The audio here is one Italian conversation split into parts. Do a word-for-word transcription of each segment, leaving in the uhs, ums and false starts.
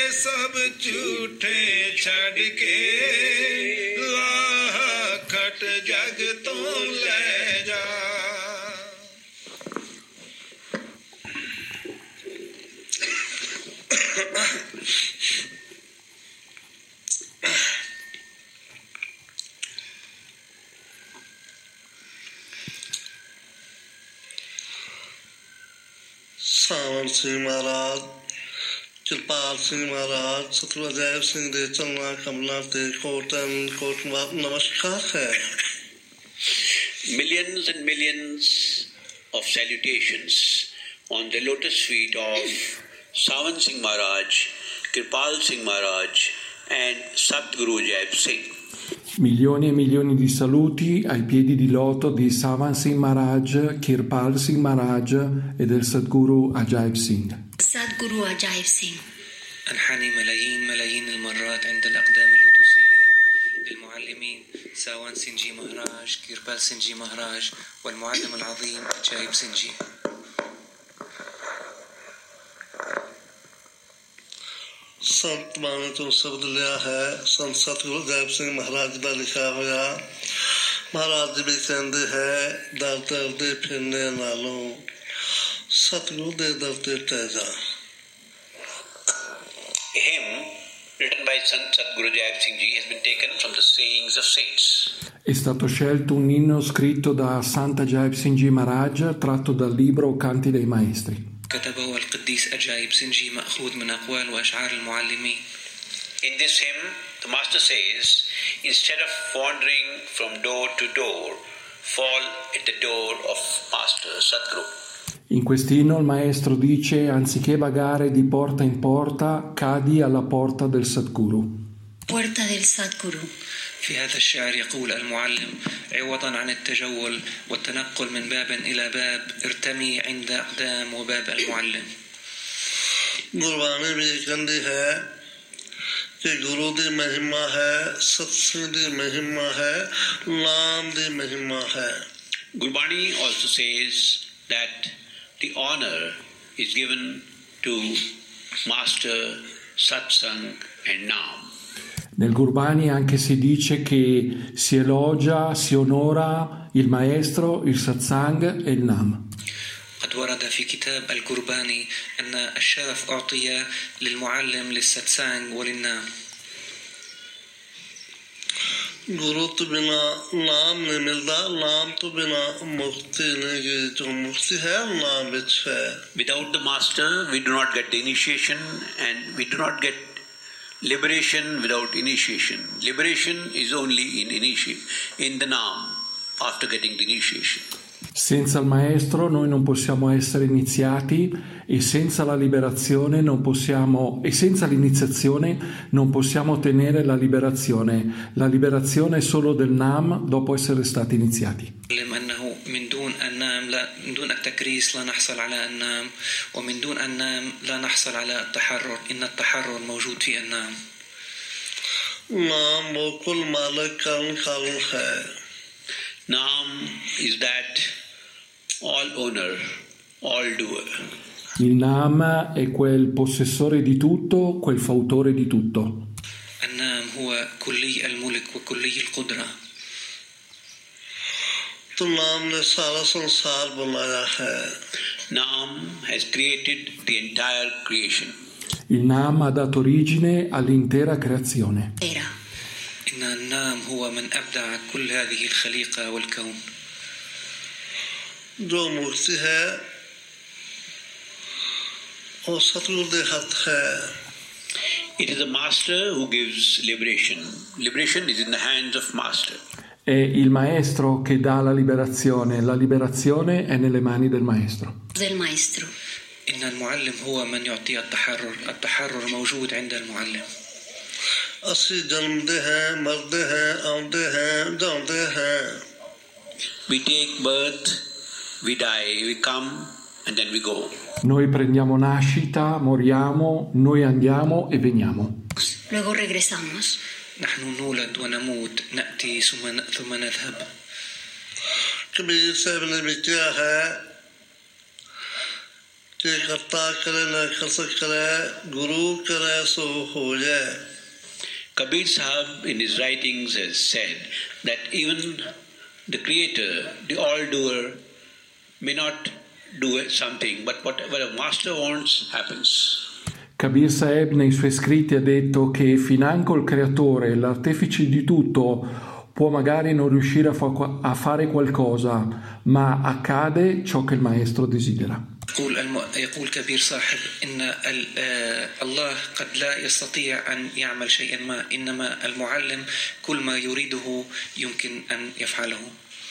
सब झूठे छड़ के लाखट जग तो ले जा। सावन सिंह महाराज, कृपाल सिंह महाराज, सतगुरु अजैब सिंह दे चलना कमला ते कोटन कोट नमस्कार है। Millions and millions of salutations on the lotus feet of Sawan Singh Maharaj, Kripal Singh Maharaj and Satguru Ajaib Singh. Milioni e milioni di saluti ai piedi di loto di Sawan Singh Maharaj, Kirpal Singh Maharaj e del Sadguru Ajaib Singh. Sadguru Ajaib Singh. أنحني ملايين ملايين المرات عند الأقدام اللوتوسية للمعلمين ساوان سينجي مهراج، كيربال سينجي مهراج والمعلم العظيم أجايب سينجي. संत माने तो शब्द लिया है संत सतगुरु अजैब सिंह महाराज का लिखा हुआ। महाराज जी भी कहते हैं दर दर दे फिरने नालों सतगुरु दे दर ते टह जा। A hymn written by Sant Satguru Ajaib Singh Ji has been taken from the sayings of saints. È stato scelto un inno scritto da Sant Ajaib Singh Ji Maharaj tratto dal libro Canti dei Maestri. كتبه القديس أجايب سينجي مأخوذ من أقوال وأشعار المعلمين. In this hymn, the master says, instead of wandering from door to door, fall at the door of Master Satguru. In quest'inno il maestro dice, anziché vagare di porta in porta, cadi alla porta del Sadguru. Porta del Sadguru. في هذا الشعر يقول المعلم عوضا عن التجول والتنقل من باب إلى باب ارتمي عند أقدام وباب المعلم. गुरबाणी भी कहती है कि गुरु दी महिमा है, सत्संग दी महिमा है, नाम दी महिमा है। Gurbani also says that the honor is given to Master, Satsang and Naam. Nel Gurbani anche si dice che si elogia, si onora il maestro, il satsang e il nam. قد ورد في كتاب القرباني أن الشرف أعطي للمعلم للساتسانج وللنام. गुरु तो बिना नाम नहीं मिलता, नाम तो बिना मुक्ति नहीं की, जो मुक्ति है नाम विच है। Without the master, we do not get the initiation, and we do not get liberation without initiation. Liberation is only in initiation, in the Naam, after getting the initiation. Senza il maestro noi non possiamo essere iniziati e senza la liberazione non possiamo e senza l'iniziazione non possiamo ottenere la liberazione. La liberazione è solo del Nam dopo essere stati iniziati. من دون النام لا من دون التكريس لا نحصل على النام ومن دون النام لا نحصل على التحرر إن التحرر موجود في النام. नाम वो कुल मालिक कारण कारण है। Naam is that all owner, all doer. Il Nam è quel possessore di tutto, quel fautore di tutto. النام هو كلي الملك وكلي القدرة. तो नाम ने सारा संसार बनाया है। Naam has created the entire creation. Il Nam ha dato origine all'intera creazione. Era. إن النام هو من أبدع كل هذه الخليقة والكون. जो मुक्ति है वो सतगुरु दे हाथ है। It is the master who gives liberation. Liberation is in the hands of master. È il maestro che dà la liberazione, la liberazione è nelle mani del maestro. Del maestro. إن المعلم هو من يعطي التحرر، التحرر موجود عند المعلم. ਅਸੀਂ ਜਨਮਦੇ ਹਾਂ, ਮਰਦੇ ਹਾਂ, ਆਉਂਦੇ ਹਾਂ, ਜਾਂਦੇ ਹਾਂ। We take birth, we die, we come and then we go. Noi prendiamo nascita, moriamo, noi andiamo e veniamo. Luego regresamos. نحن نولد ونموت نأتي ثم ثم نذهب. कबीर साहब ने भी किया है कि करता करे न कर सक करे गुरु करे सो हो जाए. Kabir Sahib in his writings has said that even the creator, the all-doer, may not do something, but whatever a master wants happens. Kabir Sahib nei suoi scritti ha detto che financo il creatore, l'artefice di tutto, può magari non riuscire a, fa- a fare qualcosa, ma accade ciò che il maestro desidera. يقول الم... يقول كبير صاحب إن ال... الله قد لا يستطيع أن يعمل شيئا ما، إنما المعلم كل ما يريده يمكن أن يفعله.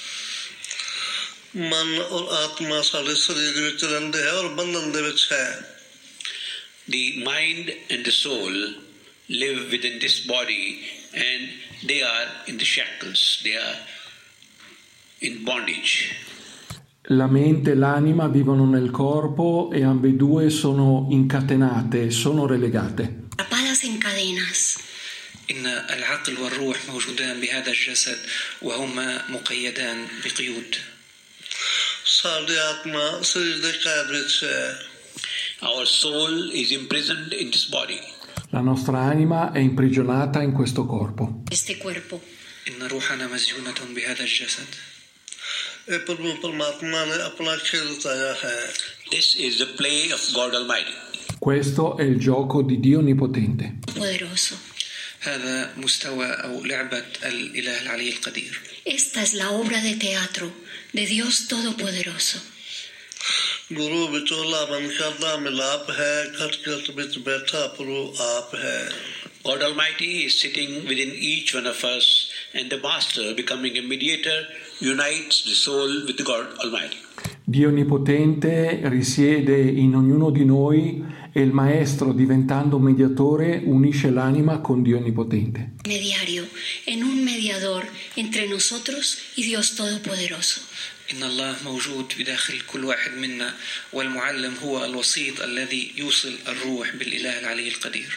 मन और आत्मा साढ़े शरीर विच रहिंदे है और बंधन दे विच है. The mind and the soul live within this body and they are in the shackles, they are in bondage. La mente e l'anima vivono nel corpo e ambedue sono incatenate, sono relegate. Atrapadas en cadenas. إن العقل والروح موجودان بهذا الجسد وهما مقيدان بقيود. साढ़े आत्मा शरीर दे कैद विच है. Our soul is imprisoned in this body. La nostra anima è imprigionata in questo corpo. Este cuerpo. إن روحنا مسجونة بهذا الجسد. ये प्रभु परमात्मा ने अपना खेल रचाया है. This is the play of God Almighty. Questo è il gioco di Dio Onnipotente. Poderoso. هذا مستوى أو لعبة الإله العلي القدير. Esta es la obra de teatro de Dios Todopoderoso. गुरु विचोला बनकर दा मिलाप है, खट खट बिच बैठा प्रभु आप है. God Almighty is sitting within each one of us, and the Master, becoming a mediator, unites the soul with the God Almighty. Dio Onnipotente risiede in ognuno di noi e il Maestro, diventando un mediatore, unisce l'anima con Dio Onnipotente. Mediario, en un mediador entre nosotros y Dios Todopoderoso. إن الله موجود بداخل كل واحد منا، والمعلم هو الوسيط الذي يوصل الروح بالإله العلي القدير.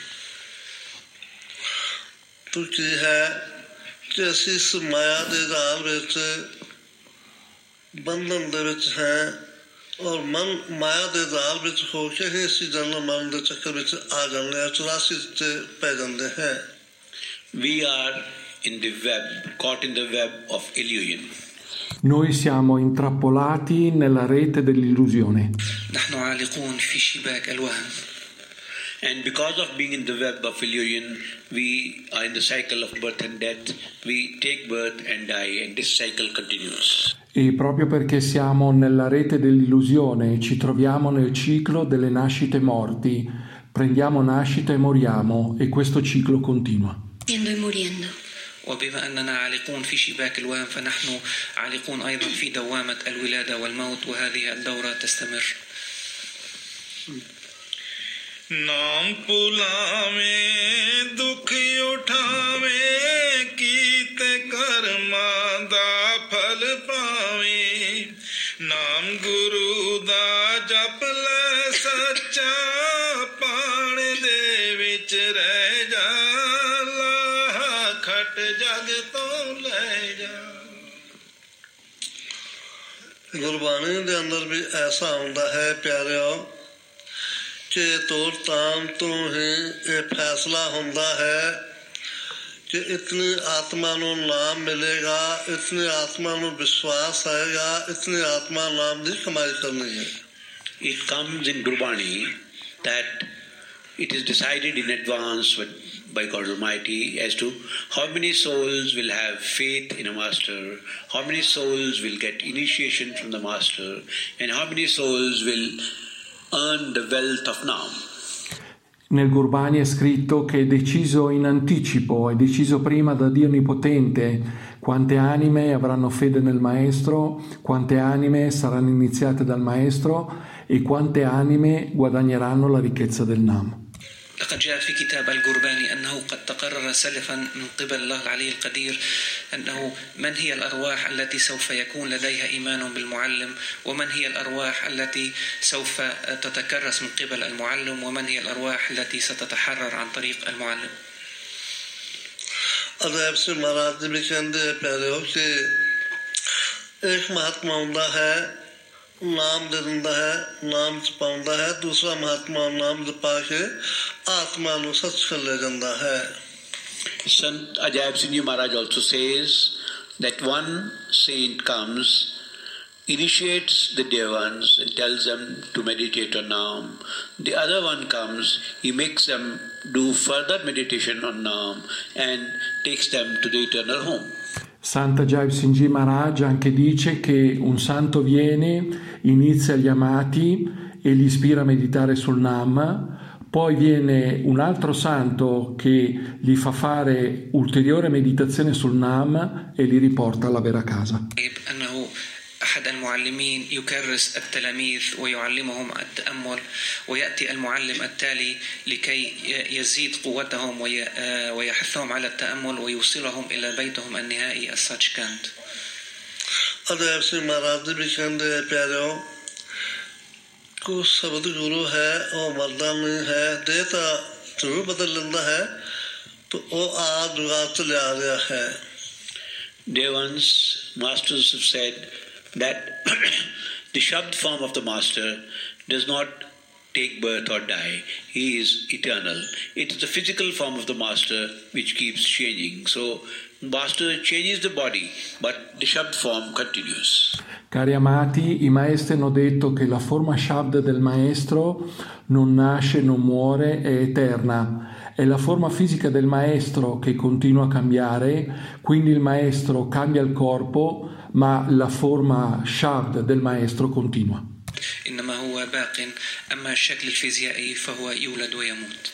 तो की है कि ਅਸੀਂ ਇਸ ਮਾਇਆ ਦੇ ਜਾਲ ਵਿੱਚ ਬੰਧਨ ਦੇ ਵਿੱਚ ਹੈ ਔਰ ਮਨ ਮਾਇਆ ਦੇ ਜਾਲ ਵਿੱਚ ਹੋ ਕੇ ਹੀ ਅਸੀਂ ਜਨਮ ਮਰਨ ਦੇ ਚੱਕਰ ਵਿੱਚ ਆ ਜਾਂਦੇ ਹਾਂ, ਚੁਰਾਸੀ ਤੇ ਪੈ ਜਾਂਦੇ ਹਾਂ. We are in the web, caught in the web of illusion. Noi siamo intrappolati nella rete dell'illusione. نحن عالقون في شباك الوهم. And because of being in the web of illusion, we are in the cycle of birth and death. We take birth and die, and this cycle continues. E proprio perché siamo nella rete dell'illusione, ci troviamo nel ciclo delle nascite e morti. Prendiamo nascita e moriamo, e questo ciclo continua. Siendo y muriendo. وبما أننا عالقون في شباك الوهم فنحن عالقون أيضا في دوامة الولادة والموت، وهذه الدورة تستمر. नाम पुलावे दुख उठावे कीत कर्मा दा फल पावे नाम गुरु दा जप ले सच्चा पाण दे विच रह जा लाहा खट जग तो ले जा. गुरबाणी दे अंदर भी ऐसा हुंदा है प्यारेओ कि तौर ताम तो ही ये फैसला हुंदा है कि इतनी आत्मा नु नाम मिलेगा, इतनी आत्मा नु विश्वास आएगा, इतनी आत्मा नाम दी कमाई करनी है. It comes in Gurbani that it is decided in advance by God Almighty as to how many souls will have faith in a master, how many souls will get initiation from the master, and how many souls will earn the wealth of Naam. Nel Gurbani è scritto che è deciso in anticipo, è deciso prima da Dio Onnipotente quante anime avranno fede nel Maestro, quante anime saranno iniziate dal Maestro e quante anime guadagneranno la ricchezza del Naam. لقد جاء في كتاب القرباني أنه قد تقرر سلفا من قبل الله العلي القدير أنه من هي الأرواح التي سوف يكون لديها إيمان بالمعلم، ومن هي الأرواح التي سوف تتكرس من قبل المعلم، ومن هي الأرواح التي ستتحرر عن طريق المعلم. अदैब से महाराज जी भी कहते प्यारे हो कि एक महात्मा हुंदा है ਨਾਮ ਦੇ ਦਿੰਦਾ ਹੈ, ਨਾਮ ਚ ਪਾਉਂਦਾ ਹੈ। ਦੂਸਰਾ ਮਹਾਤਮਾ ਨਾਮ ਜਪਾ ਕੇ ਆਤਮਾ ਨੂੰ ਸੱਚ ਕਰ ਲੈ ਜਾਂਦਾ ਹੈ। Sant Ajaib Singh Ji Maharaj also says that one saint comes, initiates the dear ones and tells them to meditate on Naam. The other one comes, he makes them do further meditation on Naam and takes them to the eternal home. Santa Ajaib Singh Ji Maharaj anche dice che un santo viene, inizia gli amati e li ispira a meditare sul Nam, poi viene un altro santo che gli fa fare ulteriore meditazione sul Nam e li riporta alla vera casa. أحد المعلمين يكرس التلاميذ ويعلمهم التأمل، ويأتي المعلم التالي لكي يزيد قوتهم ويحثهم على التأمل ويوصلهم إلى بيتهم النهائي الساتشكاند. अजैब सिंह महाराज भी कहते हैं प्यारों को शब्द गुरु है वो मरदा नहीं है, देता जरूर बदल लेता है तो वो आज जुगाड़ चले आ रहा है। Dear ones, masters have said that the Shabd form of the master does not take birth or die. He is eternal. It is the physical form of the master which keeps changing. So, master changes the body, but the Shabd form continues. Cari amati, i maestri hanno detto che la forma Shabd del maestro non nasce, non muore, è eterna. È la forma fisica del maestro che continua a cambiare, quindi il maestro cambia il corpo, ma la forma Shabd del maestro continua. إنما هو باق، أما الشكل الفيزيائي فهو يولد ويموت.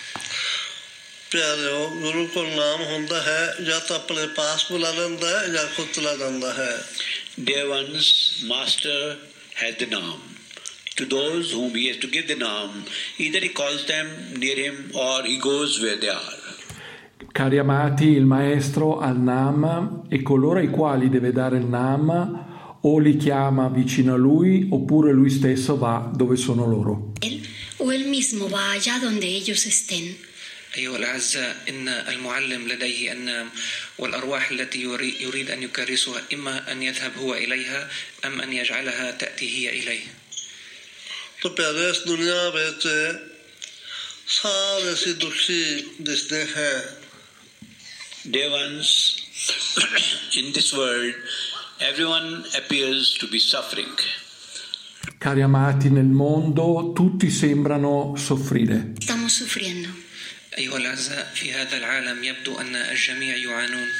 प्यारे गुरु को नाम होता है या तो अपने पास बुला लेता है या खुद चला जाता है। Dear ones, master has the Naam. To those whom he has to give the Naam, either he calls them near him or he goes where they are. Cari amati, il maestro ha il Naam e coloro ai quali deve dare il Naam o li chiama vicino a lui oppure lui stesso va dove sono loro. Él o él mismo va allá donde ellos estén. أيها الأعزاء، إن المعلم لديه النام، والأرواح التي يريد أن يكرسها إما أن يذهب هو إليها أم أن يجعلها تأتي هي إليه. तो प्यारे इस दुनिया में सारे से दुखी दिखते हैं। Dear ones, in this world, everyone appears to be suffering. Cari amati, nel mondo tutti sembrano soffrire. Estamos sufriendo. أيها الأعزاء، في هذا العالم يبدو أن الجميع يعانون.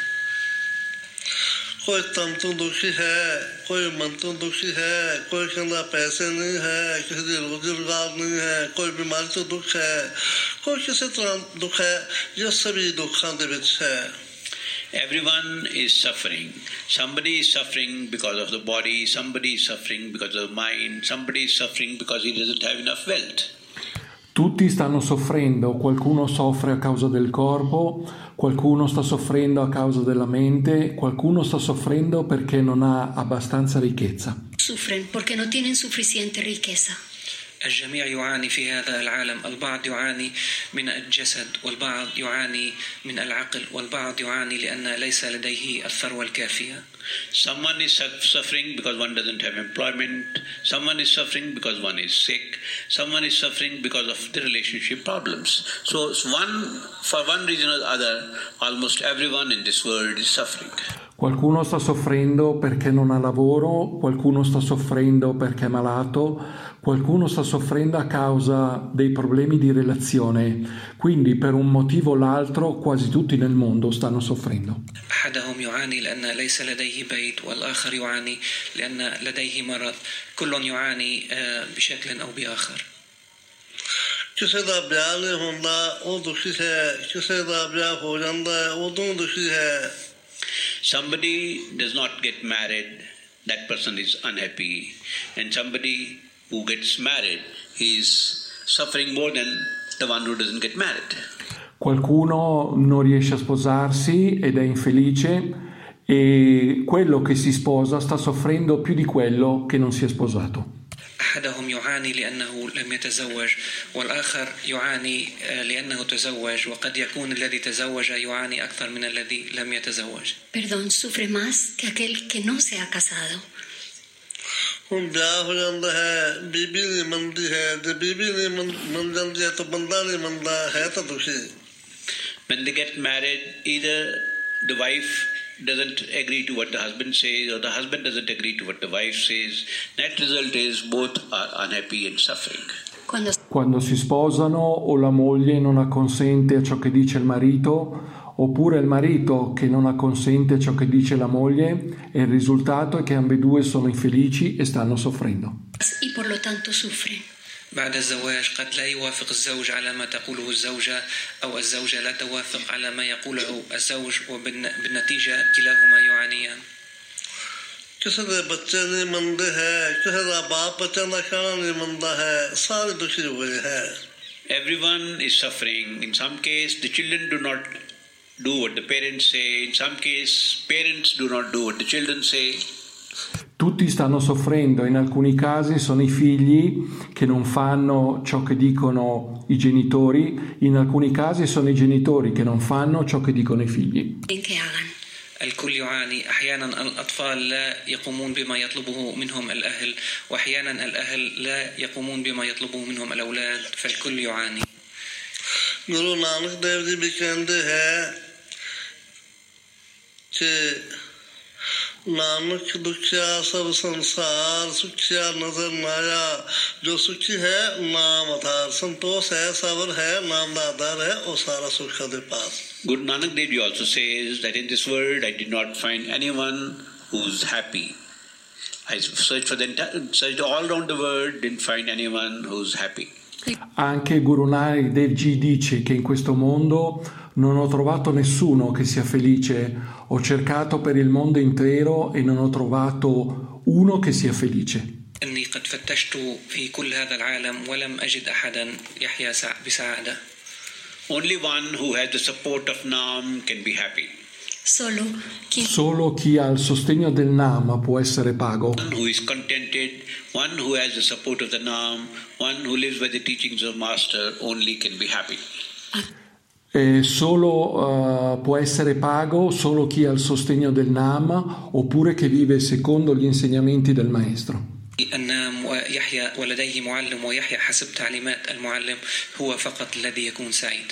कोई तन तो दुखी है, कोई मन तो दुखी है, कोई कहना पैसे नहीं है, किसी रोजी रोजगार नहीं है, कोई बीमारी तो दुख है, कोई किसी तरह दुख है, ये सभी दुखों के बीच है। Everyone is suffering. Somebody is suffering because of the body, somebody is suffering because of the mind, somebody is suffering because he doesn't have enough wealth. Tutti stanno soffrendo, qualcuno soffre a causa del corpo, qualcuno sta soffrendo a causa della mente, qualcuno sta soffrendo perché non ha abbastanza ricchezza. Sufren porque no tienen suficiente riqueza. الجميع يعاني في هذا العالم، البعض يعاني من الجسد والبعض يعاني من العقل والبعض يعاني لأن ليس لديه الثروة الكافية. Someone is suffering because one doesn't have employment, someone is suffering because one is sick, someone is suffering because of the relationship problems. So one, for one reason or other, almost everyone in this world is suffering. Qualcuno sta soffrendo perché non ha lavoro, qualcuno sta soffrendo perché è malato, qualcuno sta soffrendo a causa dei problemi di relazione. Quindi per un motivo o l'altro quasi tutti nel mondo stanno soffrendo. أحدهم يعاني لأن ليس لديه بيت، والآخر يعاني لأن لديه مرض. كل يعاني بشكل أو بآخر. ਕਿਸੇ ਦਾ ਵਿਆਹ ਨਹੀਂ ਹੁੰਦਾ ਉਹ ਦੁਖੀ ਹੈ, ਕਿਸੇ ਦਾ ਵਿਆਹ ਹੋ ਜਾਂਦਾ ਹੈ ਉਹ ਤੋਂ ਦੁਖੀ ਹੈ। Somebody does not get married, that person is unhappy, and somebody who gets married is suffering more than the one who doesn't get married. Qualcuno non riesce a sposarsi ed è infelice e quello che si sposa sta soffrendo più di quello che non si è sposato. أحدهم يعاني لأنه لم يتزوج، والآخر يعاني لأنه تزوج، وقد يكون الذي تزوج يعاني أكثر من الذي لم يتزوج. Perdón, sufre más que aquel que no se ha casado. ਹੁਣ ਵਿਆਹ ਹੋ ਜਾਂਦਾ ਹੈ, ਬੀਬੀ ਨਹੀਂ ਮੰਨਦੀ ਹੈ, ਜੇ ਬੀਬੀ ਨਹੀਂ ਮੰਨ ਜਾਂਦੀ ਹੈ ਤਾਂ ਬੰਦਾ ਨਹੀਂ ਮੰਨਦਾ ਹੈ ਤਾਂ ਦੁਖੀ। When they get married, either the wife doesn't agree to what the husband says or the husband doesn't agree to what the wife says. Net result is both are unhappy and suffering. Quando, Quando si sposano o la moglie non acconsente a ciò che dice il marito, oppure il marito che non acconsente a ciò che dice la moglie, e il risultato è che ambedue sono infelici e stanno soffrendo. y por lo tanto sufren. بعد الزواج قد لا يوافق الزوج على ما تقوله الزوجة أو الزوجة لا توافق على ما يقوله الزوج وبالنتيجة كلاهما يعانيان. ਕਿਸੇ ਦੇ ਬੱਚੇ ਨਹੀਂ ਮੰਨਦੇ ਹੈ, ਕਿਸੇ ਦਾ ਬਾਪ ਬੱਚਿਆਂ ਦਾ ਕਹਿਣਾ ਨਹੀਂ ਮੰਨਦਾ ਹੈ, ਸਾਰੇ ਦੁਖੀ ਹੋਏ ਹੈ। Everyone is suffering. In some case, the children do not do what the parents say. In some case, parents do not do what the children say. Tutti stanno soffrendo, in alcuni casi sono i figli che non fanno ciò che dicono i genitori, in alcuni casi sono i genitori che non fanno ciò che dicono i figli. Que hagan. الكل يعاني. أحيانا الأطفال لا يقومون بما يطلبه منهم الأهل، وأحيانا الأهل لا يقومون بما يطلبه منهم الأولاد، فالكل يعاني. ਗੁਰੂ ਨਾਨਕ ਦੇਵ ਜੀ ਵੀ ਕਹਿੰਦੇ ਹੈ ਕਿ नानक दुखिया सब संसार सुखिया नजर नाया, जो सुखी है नाम आधार, संतोष है सबर है नाम का आधार है, वो सारा सुख दे पास। Guru Nanak Dev Ji also says that in this world I did not find anyone who's happy. I searched for the entire, searched all around the world, didn't find anyone who's happy. Anche Guru Nanak Dev Ji dice che in questo mondo non ho trovato nessuno che sia felice, ho cercato per il mondo intero e non ho trovato uno che sia felice. إني قد فتشت في كل هذا العالم ولم أجد أحدا يحيا بسعادة. Only one who has the support of Nam can be happy. Solo quien, Solo chi ha il sostegno del Nam può essere pago. One who is contented, one who has the support of the Nam, one who lives by the teachings of Master, only can be happy. E solo uh, può essere pago solo chi ha il sostegno del Nam oppure che vive secondo gli insegnamenti del Maestro. النام ويحيا ولديه معلم ويحيا حسب تعليمات المعلم هو فقط الذي يكون سعيد.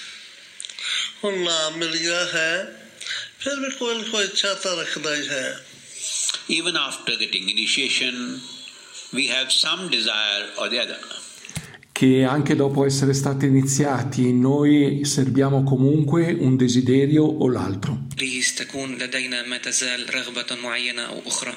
ਹੁਣ ਨਾਮ ਮਿਲ ਗਿਆ ਹੈ, ਫਿਰ ਵੀ ਕੋਈ ਨਾ ਕੋਈ ਇੱਛਾ ਤਾਂ ਰੱਖਦਾ ਹੀ ਹੈ। Even after getting initiation, we have some desire or the other. Che anche dopo essere stati iniziati noi serbiamo comunque un desiderio o l'altro. تكون لدينا ما تزال رغبة معينة أو أخرى.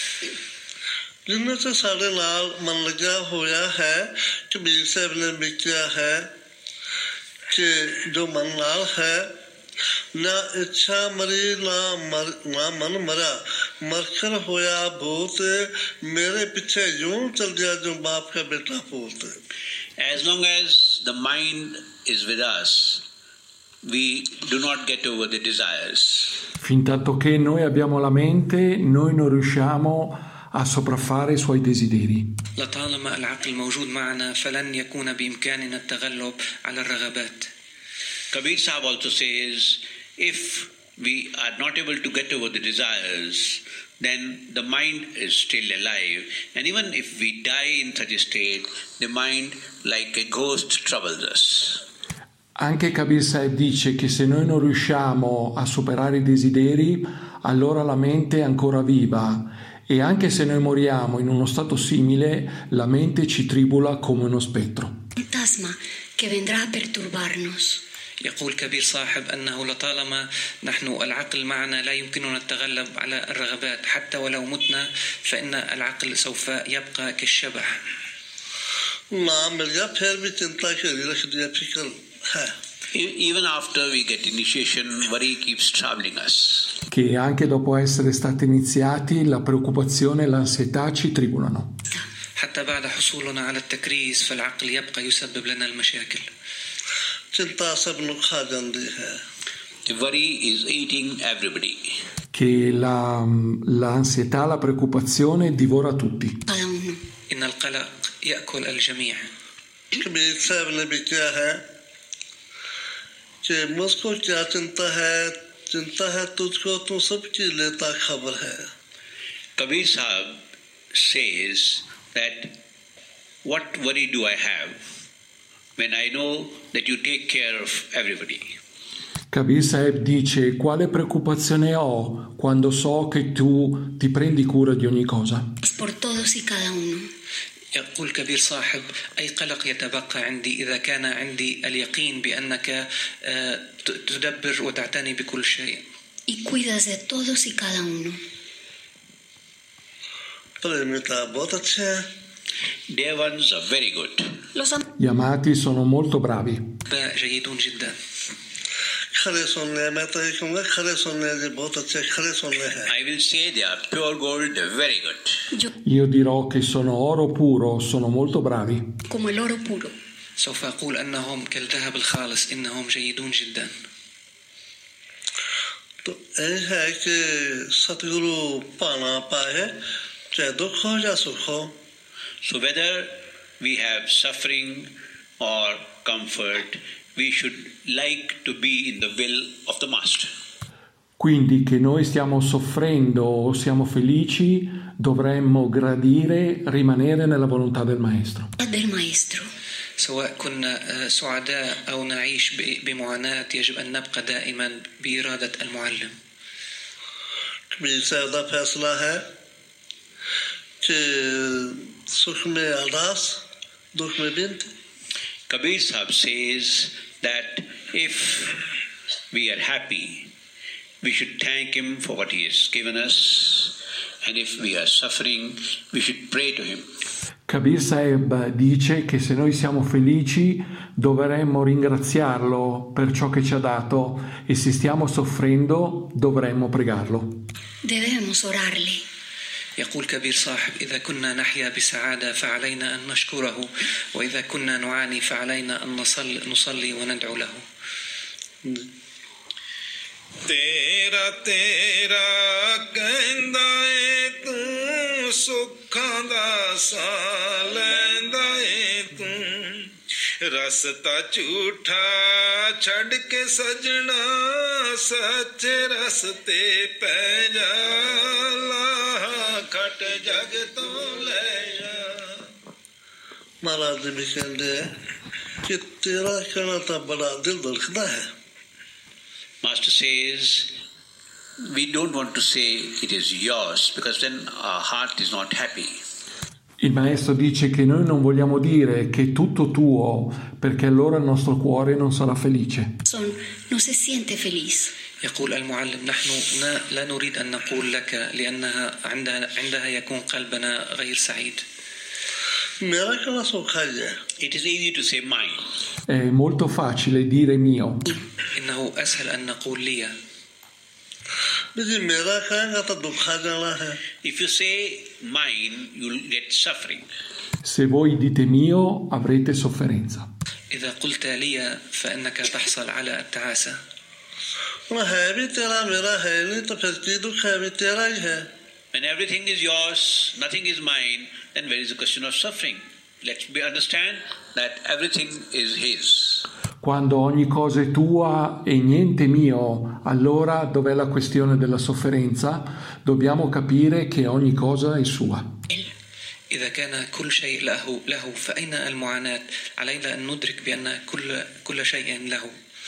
ਜਿੰਨੇ ਤੇ ਸਾਡੇ ਨਾਲ ਮਨ ਲੱਗਿਆ ਹੋਇਆ ਹੈ, ਕਬੀਰ ਸਾਹਿਬ ਨੇ ਵੀ ਕਿਹਾ ਹੈ ਕਿ ਜੋ ਮਨ ਨਾਲ ਹੈ ਨਾ ਇੱਛਾ ਮਰੀ ਨਾ ਮਰ ਨਾ ਮਨ ਮਰਾ, ਮਰਖਰ ਹੋਇਆ ਭੂਤ, ਮੇਰੇ ਪਿੱਛੇ ਯੂੰ ਚਲ ਗਿਆ ਜੋ ਬਾਪ का बेटा पूत। As long as the mind is with us, we do not get over the desires. Fintanto che noi abbiamo la mente, noi non riusciamo a sopraffare i suoi desideri. لطالما العقل موجود معنا فلن يكون بإمكاننا التغلب على الرغبات. Kabir Sahib also says, if we are not able to get over the desires, then the mind is still alive. And even if we die in such a state, the mind, like a ghost, troubles us. Anche Kabir Sahib dice che se noi non riusciamo a superare i desideri, allora la mente è ancora viva. E anche se noi moriamo in uno stato simile, la mente ci tribula come uno spettro. fantasma que vendrá a perturbarnos. يقول كبير صاحب أنه لطالما نحن العقل معنا لا يمكننا التغلب على الرغبات، حتى ولو متنا فإن العقل سوف يبقى كالشبح. Even after we get initiation, worry keeps troubling us. Che anche dopo essere stati iniziati, la preoccupazione e l'ansietà ci tribulano. حتى بعد حصولنا على التكريس فالعقل يبقى يسبب لنا المشاكل. चिंता सब नु खा जाती है। The worry is eating everybody. Che la, l'ansietà, la preoccupazione divora tutti. إن القلق يأكل الجميع. कबीर साहब ने भी क्या है कि मुझको क्या चिंता है, चिंता है तुझको, तू सबकी लेता खबर है। Kabir Sahib says that what worry do I have when I know that you take care of everybody? Kabir Sahib dice: quale preoccupazione ho quando so che tu ti prendi cura di ogni cosa? Por todos y cada uno. يقول كبير صاحب: أي قلق يتبقى عندي إذا كان عندي اليقين بأنك تدبر وتعتني بكل شيء. Y cuidas de todos y cada uno. Dear ones are very good. Gli amati sono molto bravi. جيدون جدا. I will say they are pure gold, they're very good. Io dirò che sono oro puro, sono molto bravi. Come l'oro puro. سوف أقول أنهم كالذهب الخالص إنهم جيدون جدا. तो यह है कि सतगुरु पाना पाए चाहे दुख हो या सुख हो. So whether we have suffering or comfort, we should like to be in the will of the Master. Quindi che noi stiamo soffrendo o siamo felici, dovremmo gradire rimanere nella volontà del Maestro. Del Maestro. سواء كنا سعداء أو نعيش بمعاناة يجب أن نبقى دائما بإرادة المعلم. कबीर साहब का फैसला है कि सुख में अरदास दुख में बिनती. Kabir Sahib says that if we are happy, we should thank him for what he has given us, and if we are suffering, we should pray to him. Kabir Sahib dice che se noi siamo felici dovremmo ringraziarlo per ciò che ci ha dato e se stiamo soffrendo dovremmo pregarlo. Debemos orarle. يقول كبير صاحب: إذا كنا نحيا بسعادة فعلينا أن نشكره، وإذا كنا نعاني فعلينا أن نصلي, نصلي وندعو له. तेरा तेरा कहंदा ए तू सुखां दा सा लैंदा ए तू रस्ता झूठा छड़ के सजना सच्चे रस्ते पै जा खट जग तो ले जा. महाराज जी भी कहते हैं कि तेरा कहना तो बड़ा दिल धड़कता है. Master says, we don't want to say it is yours because then our heart is not happy. Il Maestro dice che noi non vogliamo dire che è tutto tuo perché allora il nostro cuore non sarà felice. Son, no se siente feliz. يقول المعلم: نحن لا نريد أن نقول لك لأنها عندها عندها يكون قلبنا غير سعيد. मेरा कहना सौखा है. It is easy to say mine. È molto facile dire mio. إنه أسهل أن نقول لي. लेकिन मेरा कहेगा तो दुखा जाना है. If you say mine, you'll get suffering. Se voi dite mio, avrete sofferenza. إذا قلت لي فإنك تحصل على التعاسة. है भी तेरा मेरा है नहीं तो फिर की दुख है भी तेरा ही है. When everything is yours, nothing is mine, then where is the question of suffering? Let's be understand that everything is his. Quando ogni cosa è tua e niente mio, allora dov'è la questione della sofferenza? Dobbiamo capire che ogni cosa è sua. إذا كان كل شيء له له فأين المعاناة؟ علينا أن ندرك بأن كل كل شيء له.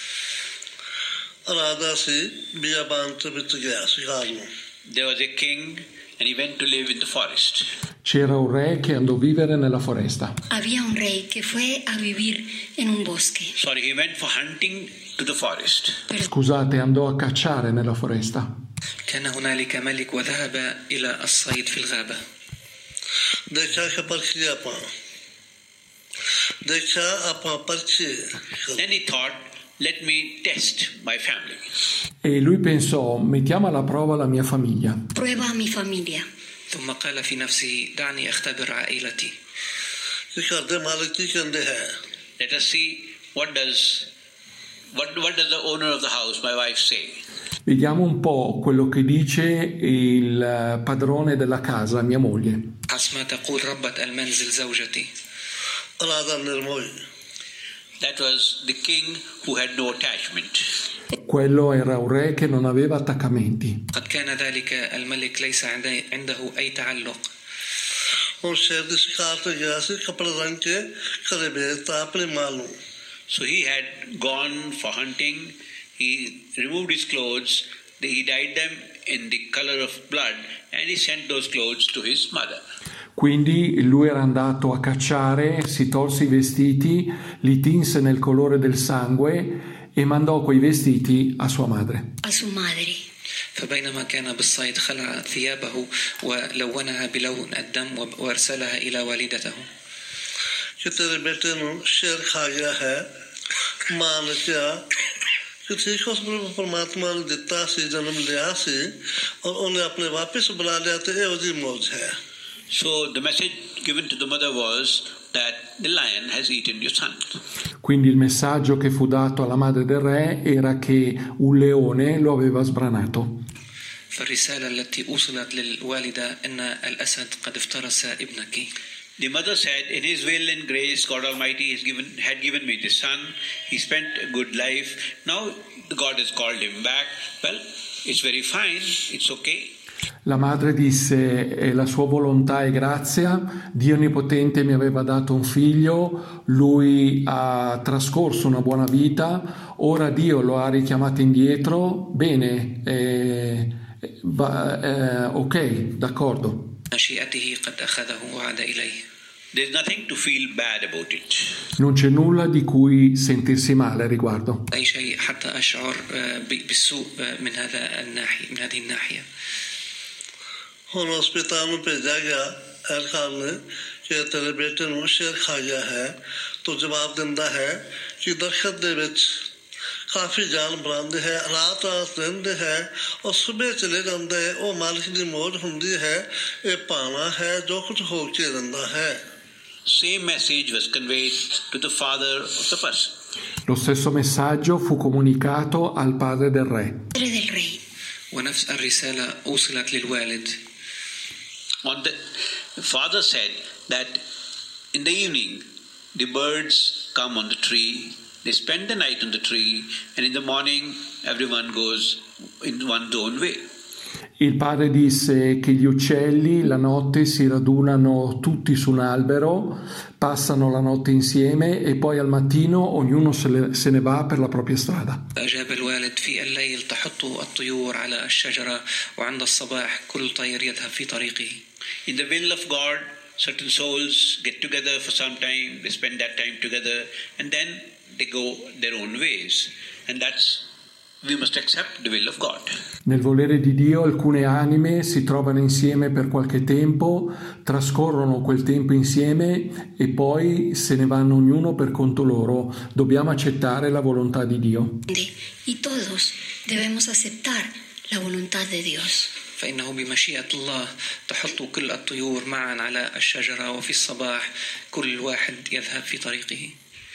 There was a king and he went to live in the forest. C'era un re che andò a vivere nella foresta. Había un rey que fue a vivir en un bosque. Sorry, he went for hunting to the forest. Scusate, andò a cacciare nella foresta. كان هنالك ملك وذهب إلى الصيد في الغابة. देखा कि पर्ची अपा देखा अपा पर्ची. Then he thought, let me test my family. E lui pensò, mettiamo alla prova la mia famiglia. Prueba a mi familia. ثم قال في نفسه: دعني أختبر عائلتي. Let us see what does what what does the owner of the house, my wife, say. Vediamo un po' quello che dice il padrone della casa, mia moglie. حسب ما تقول ربة المنزل زوجتي. That was the king who had no attachment. Quello era un re che non aveva attaccamenti. قد كان ذلك الملك ليس عنده أي تعلق. और शेर दी शिकार पे गया सी कपड़े रंग के करे भेजता अपने मालूम. So he had gone for hunting, he removed his clothes, he dyed them in the color of blood and he sent those clothes to his mother. Quindi lui era andato a cacciare, si tolse i vestiti, li tinse nel colore del sangue e mandò quei vestiti a sua madre. A su madre. فبينما كان بالصيد خلع ثيابه ولونها بلون الدم وارسلها إلى والدته. कि तेरे बेटे ने शेर खा गया है मां ने क्या कि ठीक है उसने परमात्मा ने दिता सी जन्म लिया सी और उन्हें अपने वापस बुला लिया तो ये उसी मौज है. So the message given to the mother was that the lion has eaten your son. Quindi il messaggio che fu dato alla madre del re era che un leone lo aveva sbranato. فالرسالة التي أوصلت للوالدة أن الأسد قد افترس ابنك. The mother said, in His will and grace, God Almighty has given, had given me this son. He spent a good life. Now God has called him back. Well, it's very fine. It's okay. La madre disse, è la sua volontà e grazia, Dio Onnipotente mi aveva dato un figlio, lui ha trascorso una buona vita, ora Dio lo ha richiamato indietro, bene, eh, va, eh, ok, d'accordo. There's nothing to feel bad about it. Non c'è nulla di cui sentirsi male a riguardo. أي شيء حتى أشعر بالسوء من هذا الناحية من هذه الناحية. और अस्पताल में भेजा गया एहलकार ने कि तेरे बेटे ने शेर खा गया है तो जवाब दिंदा है कि दरखत दे विच काफी जान बरांदे है रात रात रहंदे है और सुबह चले जांदे है ओ मालिक दी मौज हुंदी है ए पाना है जो कुछ हो के रंदा है. Same message was conveyed to the father of the person. Lo stesso messaggio fu comunicato al padre del re. Del re. ونفس الرسالة أوصلت للوالد. On the, the father said that in the evening the birds come on the tree, they spend the night on the tree, and in the morning everyone goes in one's own way. Il padre disse che gli uccelli la notte si radunano tutti su un albero, passano la notte insieme e poi al mattino ognuno se, le, se ne va per la propria strada. أجاب الوالد في الليل تحط الطيور على الشجرة وعند الصباح كل طير يذهب في طريقه. In the will of God, certain souls get together for some time, they spend that time together, and then they go their own ways. And that's we must accept the will of God. Nel volere di Dio alcune anime si trovano insieme per qualche tempo, trascorrono quel tempo insieme e poi se ne vanno ognuno per conto loro. Dobbiamo accettare la volontà di Dio. Y todos debemos aceptar la voluntad de Dios. فإنه بمشيئة الله تحط كل الطيور معا على الشجرة وفي الصباح كل واحد يذهب في طريقه.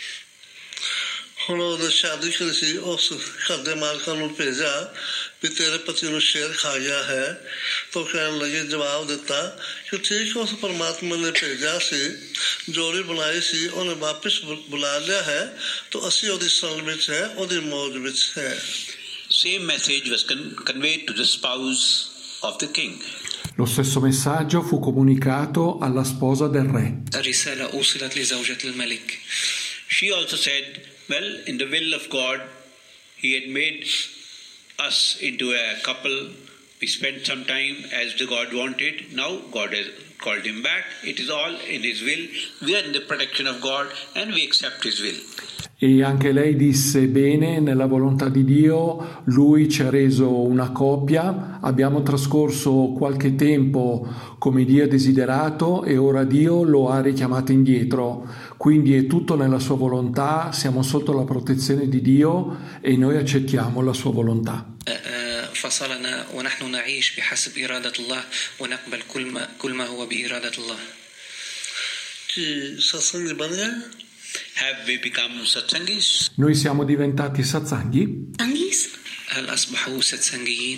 ਹੁਣ ਉਹਨੇ ਸ਼ਾਦੀ ਕਰੀ ਸੀ ਉਸ ਘਰ ਦੇ ਮਾਲਕਾਂ ਨੂੰ ਭੇਜਿਆ ਵੀ ਤੇਰੇ ਪਤੀ ਨੂੰ ਸ਼ੇਰ ਖਾ ਗਿਆ ਹੈ ਤਾਂ ਕਹਿਣ ਲੱਗੇ ਜਵਾਬ ਦਿੱਤਾ ਕਿ ਠੀਕ ਉਸ ਪਰਮਾਤਮਾ ਨੇ ਭੇਜਿਆ ਸੀ ਜੋੜੀ ਬਣਾਈ ਸੀ ਉਹਨੇ ਵਾਪਸ ਬੁਲਾ ਲਿਆ ਹੈ ਤਾਂ ਅਸੀਂ ਉਹਦੀ ਸੰਗ ਵਿੱਚ ਹੈ ਉਹਦੀ ਮੌਜ ਵਿੱਚ ਹੈ. Same message was con- conveyed to the spouse of the king. Lo stesso messaggio fu comunicato alla sposa del re. الرسالة أوصلت لزوجة الملك. She also said, well, in the will of God, He had made us into a couple. We spent some time as the God wanted. Now God has called him back. It is all in His will. We are in the protection of God and we accept His will. E anche lei disse, bene, nella volontà di Dio, Lui ci ha reso una coppia, abbiamo trascorso qualche tempo come Dio ha desiderato e ora Dio lo ha richiamato indietro. Quindi è tutto nella sua volontà, siamo sotto la protezione di Dio e noi accettiamo la sua volontà. فصلنا ونحن نعيش بحسب إرادة الله ونقبل كل ما كل ما هو بإرادة الله. Have we become satsangis? Noi siamo diventati satsanghi? Sangis? هل أصبحوا ساتسانجيين؟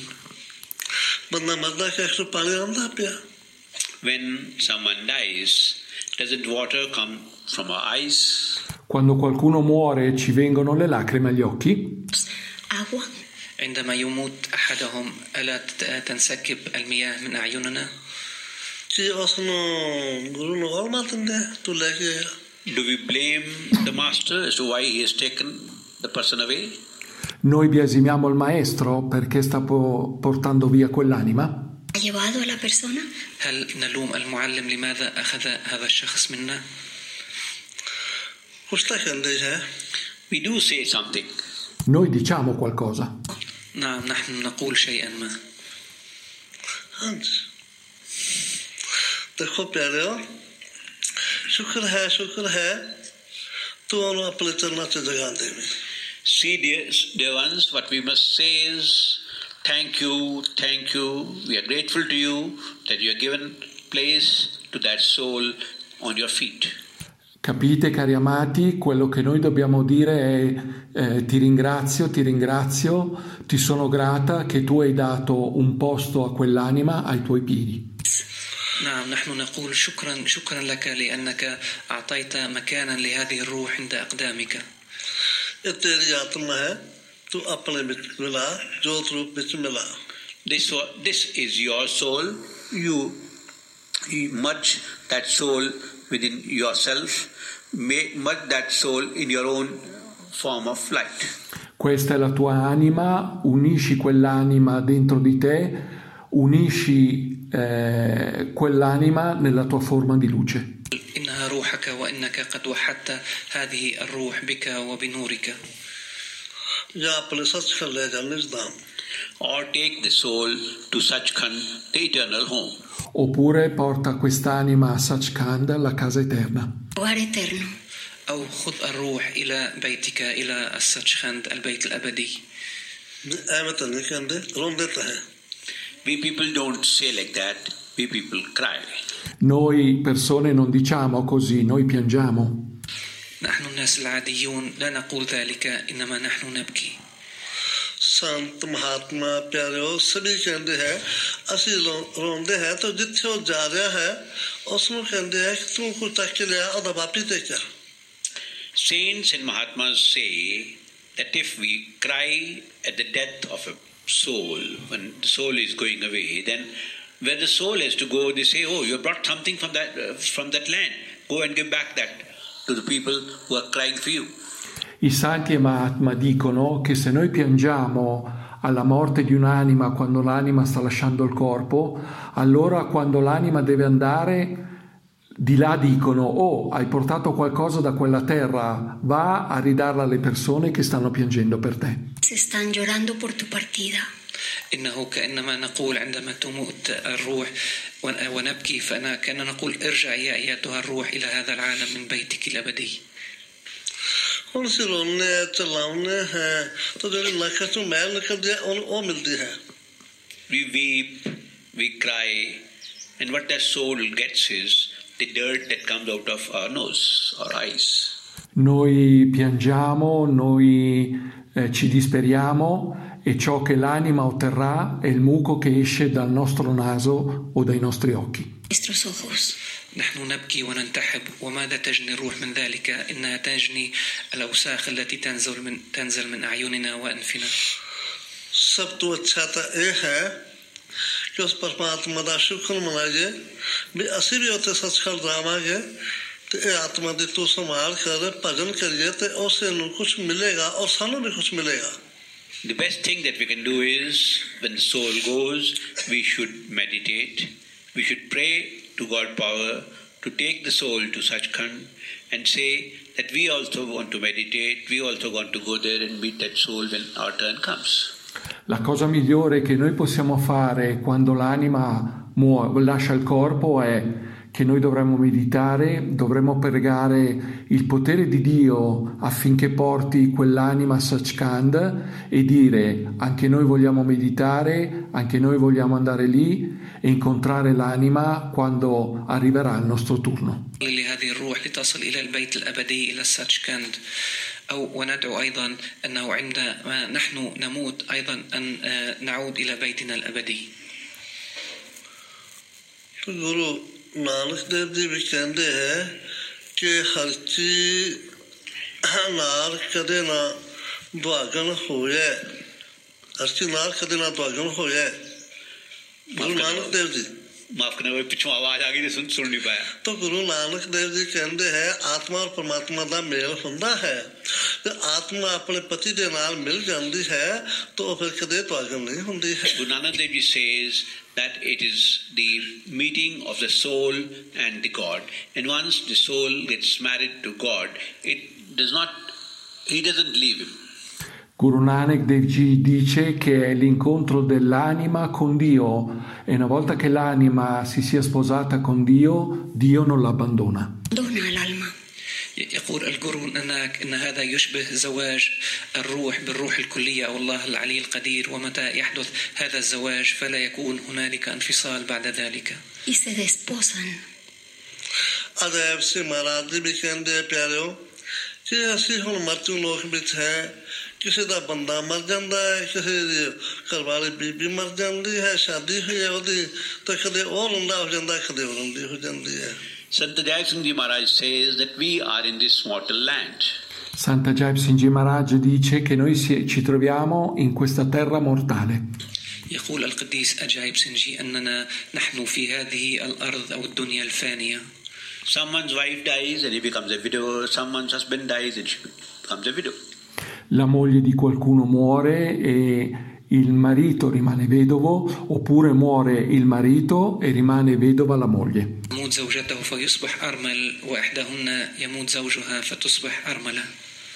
When someone dies, doesn't water come from our eyes? Quando qualcuno muore ci vengono le lacrime agli occhi? Agua? عندما يموت أحدهم ألا تنسكب المياه من أعيننا؟ ਕਿ ਉਸ ਨੂੰ ਗੁਰੂ ਨੂੰ ਔਰ ਮਾਰ ਦਿੰਦੇ ਤੂੰ ਲੈ ਕੇ ਆਇਆ। Do we blame the master as to why he has taken the person away? Noi biasimiamo il maestro perché sta po- portando via quell'anima? ¿Ha llevado a la persona? هل نلوم المعلم لماذا أخذ هذا الشخص منا؟ ਕੁਛ ਤਾਂ ਕਹਿੰਦੇ ਹੈ। We do say something. Noi diciamo qualcosa. نعم نحن نقول شيئا ما. ਹਾਂਜੀ ਦੇਖੋ ਪਿਆਰਿਓ ਸ਼ੁਕਰ ਹੈ ਸ਼ੁਕਰ ਹੈ ਤੂੰ ਉਹਨੂੰ ਆਪਣੇ ਚਰਨਾਂ 'ਚ ਜਗ੍ਹਾ ਦੇਵੀਂ। See, dear, dear ones, what we must say is, thank you, thank you. We are grateful to you that you have given place to that soul on your feet. Capite, cari amati, quello che noi dobbiamo dire è eh, ti ringrazio, ti ringrazio, ti sono grata che tu hai dato un posto a quell'anima ai tuoi piedi. نعم نحن نقول شكرا شكرا لك لأنك أعطيت مكانا لهذه الروح عند أقدامك. ਇਹ ਤੇਰੀ ਆਤਮਾ ਹੈ ਤੂੰ ਆਪਣੇ ਵਿੱਚ ਮਿਲਾ ਜੋਤ ਰੂਪ ਵਿੱਚ ਮਿਲਾ। This, this is your soul. You, you merge that soul within yourself. Merge that soul in your own form of light. Questa è la tua anima, unisci quell'anima dentro di te, unisci eh, quell'anima nella tua forma di luce. إنها روحك وإنك قد وحدت هذه الروح بك وبنورك. ਜਾਂ ਆਪਣੇ ਸੱਚਖੰਡ ਲੈ ਜਾ ਨਿਜਦਾਮ। Or take the soul to Sachkhand, the eternal home. Oppure porta quest'anima a Sachkhand, la casa eterna. Hogar eterno. أو خذ الروح إلى بيتك إلى السچخند البيت الأبدي. ਐਵੇਂ ਤਾਂ ਨਹੀਂ ਕਹਿੰਦੇ ਰੋਂਦੇ ਤਾਂ ਹੈ। We people don't say like that. We people cry. Noi persone non diciamo così, noi piangiamo. نحن الناس العاديون لا نقول ذلك إنما نحن نبكي. ਸੰਤ ਮਹਾਤਮਾ ਪਿਆਰਿਓ ਸਭੀ ਕਹਿੰਦੇ ਹੈ ਅਸੀਂ ਰੋਂਦੇ ਹੈ ਤਾਂ ਜਿੱਥੇ ਉਹ ਜਾ ਰਿਹਾ ਹੈ ਉਸ ਨੂੰ ਕਹਿੰਦੇ ਹੈ ਕਿ ਤੂੰ ਕੁਝ ਤੱਕ ਲਿਆ ਉਹਦਾ ਵਾਪੀ ਦੇ ਕੇ। Saints and Mahatmas say that if we cry at the death of a soul, when the soul is going away, then where the soul has to go, they say, oh, you brought something from that uh, from that land. Go and give back that to the people who are crying for you. I santi e Mahatma dicono che se noi piangiamo alla morte di un'anima quando l'anima sta lasciando il corpo, allora quando l'anima deve andare, di là dicono, oh, hai portato qualcosa da quella terra, va a ridarla alle persone che stanno piangendo per te. Se están llorando por tu partida. إنه كأنما نقول عندما تموت الروح ونبكي فأنا كأننا نقول ارجع يا أيتها الروح إلى هذا العالم من بيتك الأبدي. ਹੁਣ ਅਸੀਂ ਰੋਂਦੇ ਹੈ ਚਲਾਉਂਦੇ ਹੈ ਤਾਂ ਜਿਹੜੀ ਲੱਖਾਂ ਚੋਂ ਮੈਲ ਨਿਕਲਦੀ ਹੈ ਉਹਨੂੰ ਉਹ ਮਿਲਦੀ ਹੈ। We weep, we cry, and what that soul gets is the dirt that comes out of our nose or eyes. Noi piangiamo, noi eh, ci disperiamo e ciò che l'anima otterrà è il muco che esce dal nostro naso o dai nostri occhi. Nuestros ojos. نحن نبكي وننتحب وماذا تجني الروح من ذلك؟ إنها تجني الأوساخ التي تنزل من تنزل من أعيننا وأنفنا. ਸਭ ਤੋਂ ਅੱਛਾ ਤਾਂ ਇਹ ਹੈ ਕਿ ਉਸ ਪਰਮਾਤਮਾ ਦਾ ਸ਼ੁਕਰ ਮਨਾਈਏ ਵੀ ਅਸੀਂ ਵੀ ਉੱਥੇ ਸੱਚਖੰਡ ਜਾਵਾਂਗੇ ਤੇ ਇਹ ਆਤਮਾ ਦੀ ਤੂੰ ਸੰਭਾਲ ਕਰ ਭਜਨ ਕਰੀਏ ਤੇ ਉਸੇ ਨੂੰ ਕੁਛ ਮਿਲੇਗਾ ਔਰ ਸਾਨੂੰ ਵੀ ਕੁਛ ਮਿਲੇਗਾ। The best thing that we can do is when the soul goes, we should meditate. We should pray to God power to take the soul to Sachkhand and say that we also want to meditate, we also want to go there and meet that soul when our turn comes. La cosa migliore che noi possiamo fare quando l'anima muore, lascia il corpo è che noi dovremmo meditare, dovremmo pregare il potere di Dio affinché porti quell'anima a Sachkhand e dire anche noi vogliamo meditare, anche noi vogliamo andare lì e incontrare l'anima quando arriverà il nostro turno. لهذه الروح لتصل إلى البيت الأبدي إلى الساتشكند أو وندعو أيضا أنه عندما نحن نموت أيضا أن نعود إلى بيتنا الأبدي. ਗੁਰੂ ਨਾਨਕ ਦੇਵ ਜੀ ਵੀ ਕਹਿੰਦੇ ਹੈ ਕਿ ਹਰ ਚੀਜ਼ ਨਾਲ ਕਦੇ ਨਾ ਦੁਆਗਣ ਹੋਇਆ, ਹਰ ਚੀਜ਼ ਨਾਲ ਕਦੇ ਨਾ ਦੁਆਗਣ ਹੋਇਆ। ਗੁਰੂ ਨਾਨਕ ਦੇਵ ਜੀ माफ करना भाई पिछू आवाज आ गई सुन सुन नहीं पाया तो गुरु नानक देव जी कहते हैं आत्मा और परमात्मा ਦਾ ਮੇਲ ਹੁੰਦਾ ਹੈ ਤੇ ਆਤਮਾ ਆਪਣੇ ਪਤੀ ਦੇ ਨਾਲ ਮਿਲ ਜਾਂਦੀ ਹੈ ਤਾਂ ਫਿਰ ਕਦੇ ਤਵਾਗਨ ਨਹੀਂ ਹੁੰਦੀ ਹੈ Guru Nanak Dev Ji says that it is the meeting of the soul and the God, and once the soul gets married to God, it does not, he doesn't leave him. Guru Nanak Dev Ji dice che è l'incontro dell'anima con Dio e una volta che l'anima si sia sposata con Dio, Dio non l'abbandona. Dona l'alma. يقول الجورو هناك ان هذا يشبه زواج الروح بالروح الكليه او الله العلي القدير ومتى يحدث هذا الزواج فلا يكون هنالك انفصال بعد ذلك. Y se desposan. ਅਦੈਬ ਸੇ ਮਹਾਰਾਜ ਜੀ ਵੀ ਕਹਿੰਦੇ ਪਿਆਰਿਓ ਕਿ ਅਸੀਂ ਹੁਣ ਮਰਤੂ ਲੋਕ ਵਿੱਚ ਹੈ ਕਿਸੇ ਦਾ ਬੰਦਾ ਮਰ ਜਾਂਦਾ ਹੈ ਕਿਸੇ ਦੀ ਘਰਵਾਲੀ ਬੀਬੀ ਮਰ ਜਾਂਦੀ ਹੈ ਸ਼ਾਦੀ ਹੋਈ ਹੈ ਉਹਦੀ ਤਾਂ ਕਦੇ ਉਹ ਰੋਂਦਾ ਹੋ ਜਾਂਦਾ ਕਦੇ ਉਹ ਰੋਂਦੀ ਹੋ ਜਾਂਦੀ ਹੈ Sant Jai Singh Ji Maharaj says that we are in this mortal land. Santa Jai Singh Ji Maharaj dice che noi ci troviamo in questa terra mortale. يقول القديس أجايب سنجي أننا نحن في هذه الأرض أو الدنيا الفانية. Someone's wife dies and he becomes a widower. Someone's husband dies and she becomes a widow. La moglie di qualcuno muore e il marito rimane vedovo, oppure muore il marito e rimane vedova la moglie. يموت زوجته فيصبح أرمل وإحداهن يموت زوجها فتصبح أرملة.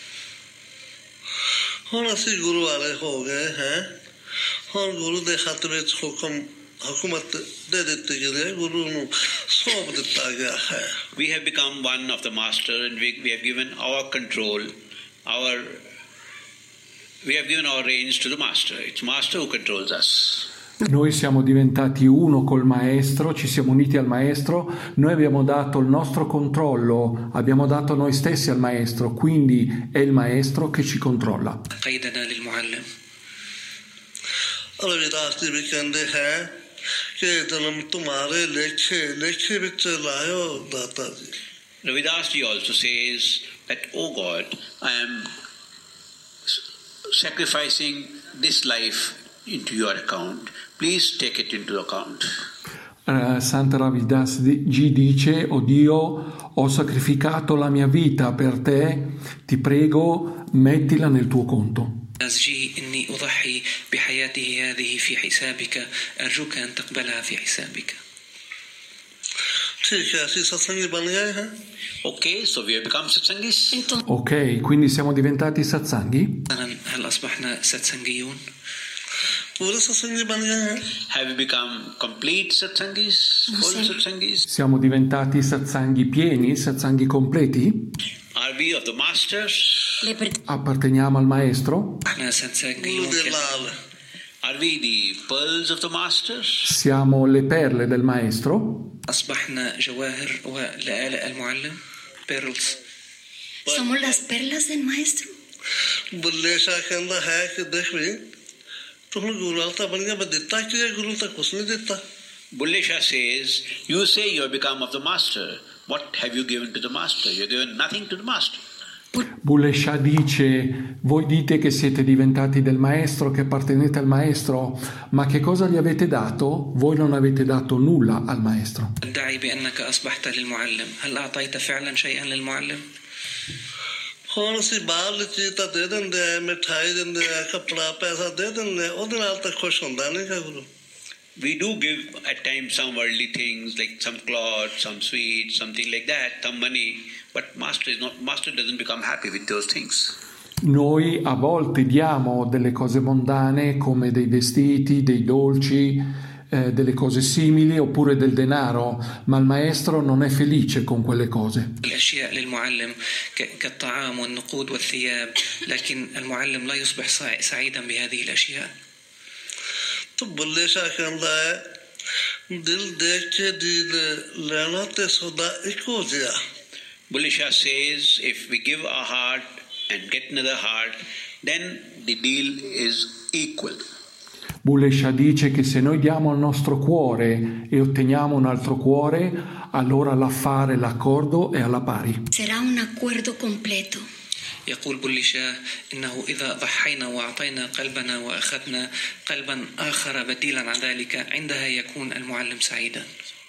ਹੁਣ ਅਸੀਂ ਗੁਰੂ ਵਾਲੇ ਹੋ ਗਏ ਹੈ ਹੁਣ ਗੁਰੂ ਦੇ ਹੱਥ ਵਿੱਚ ਹੁਕਮ ਹਕੂਮਤ ਦੇ ਦਿੱਤੀ ਗਈ ਹੈ ਗੁਰੂ ਨੂੰ ਸੌਂਪ ਦਿੱਤਾ ਗਿਆ ਹੈ We have become one of the master and we, we have given our control, our we have given our reins to the master. It's master who controls us. Noi siamo diventati uno col maestro, ci siamo uniti al maestro, noi abbiamo dato il nostro controllo, abbiamo dato noi stessi al maestro, quindi è il maestro che ci controlla. قيدنا للمعلم. रविदास जी भी कहते हैं कि जन्म तुम्हारे लेखे लेखे विच लायो दाता जी. Ravidas ji also says that, oh God, I am sacrificing this life into your account. Please take it into account. Uh, Santa Ravidas Ji dice: oh Dio, ho sacrificato la mia vita per te, ti prego, mettila nel tuo conto. أزجي إني أضحي بحياته هذه في حسابك أرجوك أن تقبلها في حسابك. ठीक है ऐसी सत्संगी बन गए हैं. Okay, so we have become satsangis. Ok, quindi siamo diventati satsanghi? هل أصبحنا ساتسنجيون؟ पूरे सत्संगी बन गए हैं. Have we become complete satsangis? Full satsangis? Siamo diventati satsanghi pieni, satsanghi completi? Are we of the masters? Apparteniamo al maestro? احنا ساتسنجيون. Are we the pearls of the masters? Siamo le perle del maestro? أصبحنا جواهر ولآلاء المعلم. pearls. Somos las perlas del maestro. Bulleh शाह कहता है कि देख भी तुम गुरु आता बन गया मैं देता कि गुरु तक कुछ नहीं देता. Bulle Shah says, you say you have become of the master. What have you given to the master? You have given nothing to the master. Bulle Shah dice: voi dite che siete diventati del maestro, che appartenete al maestro, ma che cosa gli avete dato? Voi non avete dato nulla al maestro. ادعي بأنك أصبحت للمعلم. هل أعطيت فعلا شيئا للمعلم؟ ਹੁਣ ਅਸੀਂ ਬਾਹਰਲੀ ਚੀਜ਼ ਤਾਂ ਦੇ ਦਿੰਦੇ ਆ ਮਿਠਾਈ ਦਿੰਦੇ ਆ ਕੱਪੜਾ ਪੈਸਾ ਦੇ ਦਿੰਦੇ ਆ ਉਹਦੇ ਨਾਲ ਤਾਂ ਖੁਸ਼ ਹੁੰਦਾ ਨਹੀਂ ਗਾ ਗੁਰੂ. We do give at times some worldly things like some cloth, some sweets, something like that, some money, but master is not, master doesn't become happy with those things. Noi a volte diamo delle cose mondane come dei vestiti, dei dolci, eh, delle cose simili oppure del denaro, ma il maestro non è felice con quelle cose. الأشياء للمعلم كالطعام والنقود والثياب، لكن المعلم لا يصبح سعيدا بهذه الأشياء. तो बुल्ले शाह कहता है दिल देख के दिल लेना ते सौदा एक हो गया. Bulle Shah says, if we give our heart and get another heart, then the deal is equal. Bulle Shah dice che se noi diamo il nostro cuore e otteniamo un altro cuore, allora l'affare, l'accordo è alla pari. Será un acuerdo completo. يقول بولي شاه إنه إذا ضحينا وأعطينا قلبنا وأخذنا قلبا آخر بديلا عن ذلك عندها يكون المعلم سعيدا.